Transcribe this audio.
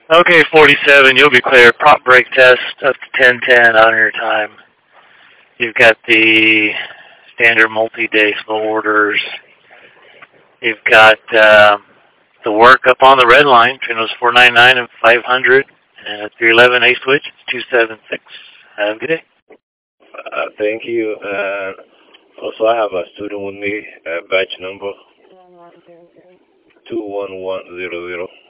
Okay, 47, you'll be clear. Prop brake test up to 10:10 on your time. You've got the standard multi-day slow orders. You've got the work up on the red line between those 499 and 500. And 311 A switch, 276. Have a good day. Thank you. Also, I have a student with me, batch number 21100.